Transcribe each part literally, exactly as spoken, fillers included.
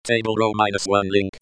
Table row minus one link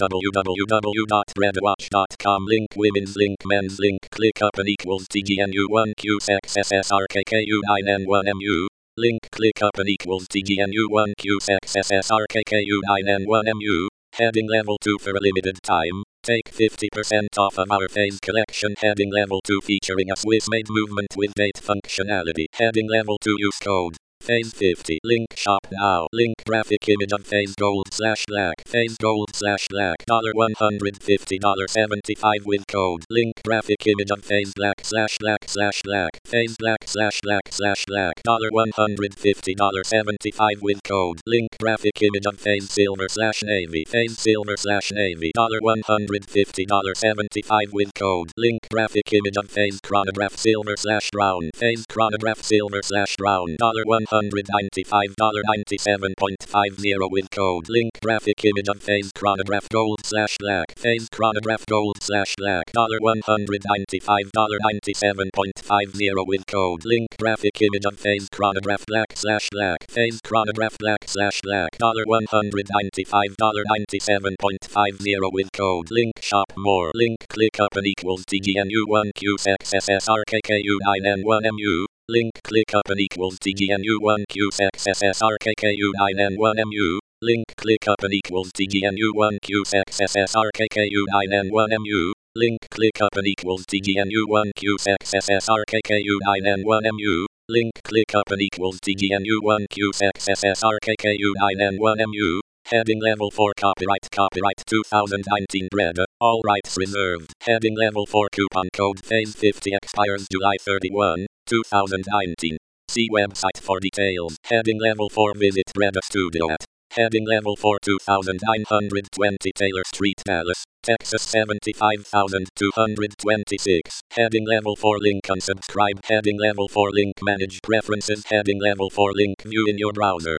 www dot redwatch dot com link women's link men's link click up and equals T G N U one Q X S S R K K U nine N one M U link click up and equals T G N U one Q X S S R K K U nine N one M U heading level two for a limited time. Take fifty percent off of our phase collection heading level two featuring a Swiss made movement with date functionality. Heading level two use code phase fifty. Link shop now. Link graphic image of phase gold slash black. Phase gold slash black. Dollar one hundred fifty dollars seventy-five with code. Link graphic image of phase black slash black slash black. Phase black slash black slash black. Dollar one hundred fifty dollars seventy-five with code. Link graphic image of phase silver slash navy. Phase silver slash navy. Dollar one hundred fifty dollars seventy-five with code. Link graphic image of phase chronograph silver slash brown. Phase chronograph silver slash brown. Dollar one hundred ninety-five dollars ninety-seven fifty with code. Link graphic image of phase chronograph gold slash black. Phase chronograph gold slash black. Dollar one hundred ninety-five dollars ninety-seven fifty with code. Link graphic image of phase chronograph black slash black. Phase chronograph black slash black. Dollar one hundred ninety-five dollars ninety-seven fifty with code. Link shop more. Link click up and equals T G N U one Q X S S R K K U nine N one M U link click up and equals T G N U one Q X S S R K K U nine N one M U link click up and equals T G N U one Q X S S R K K U nine N one M U link click up and equals T G N U one Q X S S R K K U nine N one M U link click up and equals T G N U one Q X S S R K K U nine N one M U heading level four copyright copyright two thousand nineteen Breda all rights reserved. Heading level four coupon code phase fifty expires July thirty-first two thousand nineteen. See website for details. Heading level four visit Breda Studio at heading level four two thousand nine hundred twenty Taylor Street, Dallas, Texas seventy-five thousand two hundred twenty-six. Heading level four link unsubscribe. Heading level four link manage preferences. Heading level four link view in your browser.